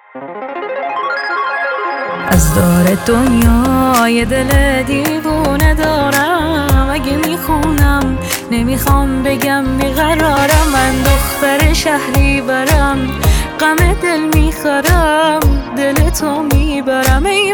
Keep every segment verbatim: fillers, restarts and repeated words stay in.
از دار دنیا یه دل دیوونه دارم، اگه میخونم نمیخوام بگم بیقرارم. من دختر شهری برم، غم دل میخورم، دل تو میبرم. ای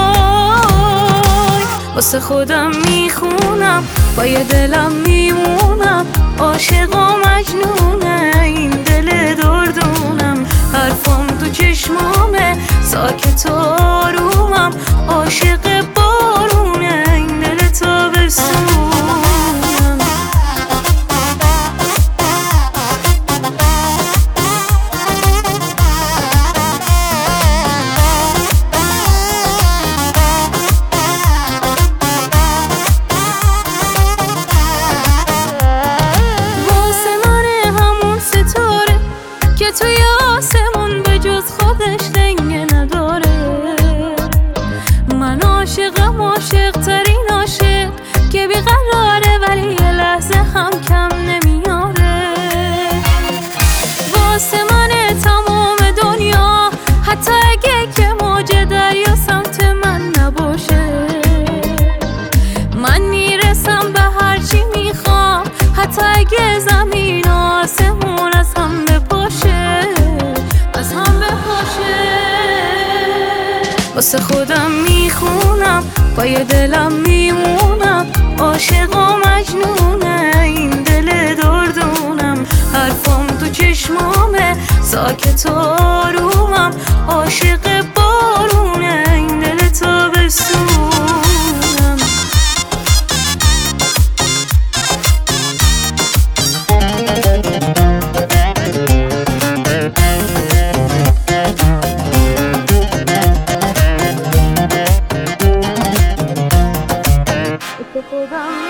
وای واسه خودم میخونم، با یه دلم میمونم، عاشق و مجنونه این دل دردونم. حرفم تو چشمامه، ساکت و آرومم، عاشق بارونه این دل تابستونم. که توی آسمون به جز خودش دنگه نداره. من عاشقم، عاشق ترین عاشق که بیقراره، ولی یه لحظه هم کم نمیاره. واسه من تمام دنیا، حتی اگه که موج دریا سمت من نباشه. من میرسم به هرچی میخوام، حتی اگه زمین و آسمون از هم بپاشه، از هم بپاشه. واسه خودم میخونم، با یه دلم میمونم، عاشق و مجنونه این دل دردونم. حرفم تو چشمامه، ساکت و آرومم، عاشق بارونه این دل تابستونم. خودم